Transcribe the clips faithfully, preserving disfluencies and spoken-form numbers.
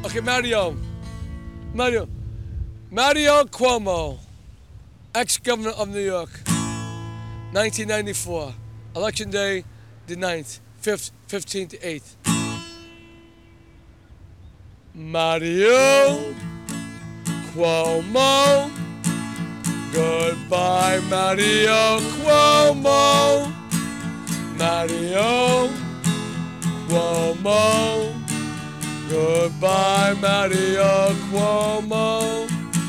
Okay, Mario. Mario. Mario Cuomo, ex-governor of New York, nineteen ninety-four. Election day, the ninth, fifth, fifteenth, eighth. Mario Cuomo. Goodbye, Mario Cuomo. Mario Cuomo. Goodbye, Mario Cuomo.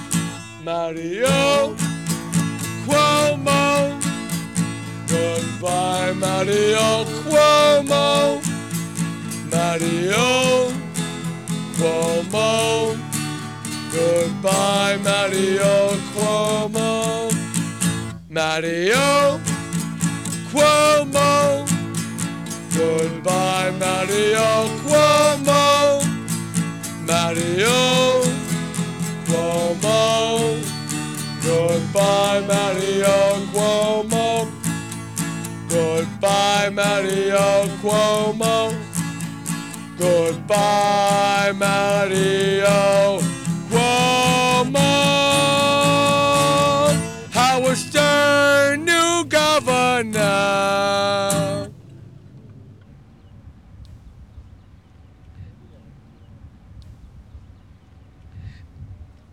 Mario Cuomo. Goodbye, Mario Cuomo. Mario Cuomo. Goodbye, Mario Cuomo. Mario Cuomo. Goodbye, Mario Cuomo. Mario Cuomo. Goodbye, Mario Cuomo. Goodbye, Mario Cuomo. Goodbye, Mario Cuomo. Howard Stern, new governor.